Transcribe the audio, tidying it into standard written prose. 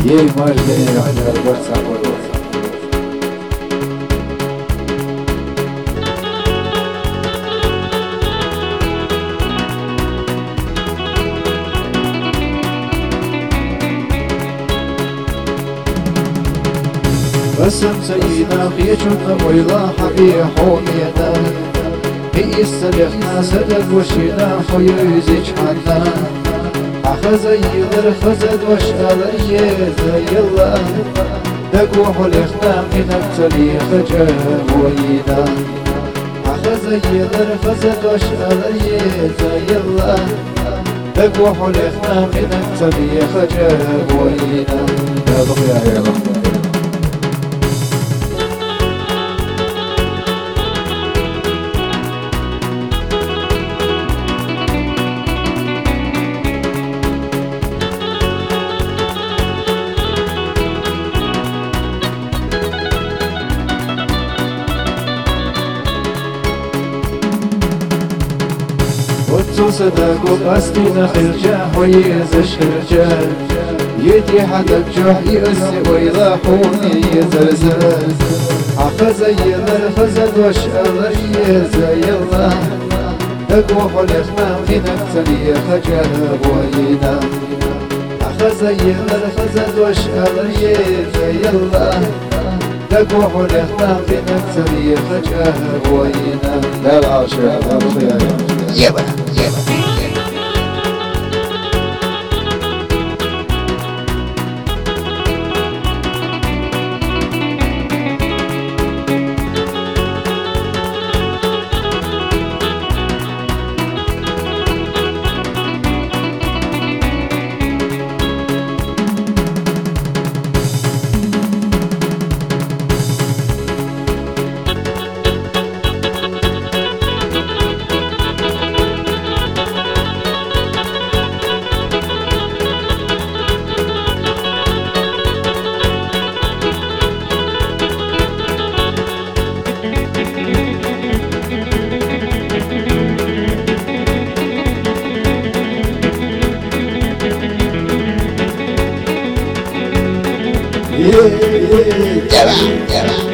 يي ماجدي على الواتساب. بسم سيدنا خيشنا ويلا حبي حومينا هي السلخنا سدد وشينا خيوزيج حنا أخذ يدر خزد وشالي زي الله دقوح الإخنا من التليخ جابوينا أخذ يدر خزد وشالي زي الله دقوح الإخنا من التليخ جابوينا يا بغيا يا بغيا. صدق وقصدي نخل جاح ويزش الرجال يدي حدك جوح يأسي ويضاحوني يزلزل عفا زي الخزد وشأل زي الله تقوح الإخمام في نفسني خجاب وينا عفا زي الخزد وشأل زي الله تقوح الإخمام في نفسني خجاب وينا. لا لا شيء يبا yeah.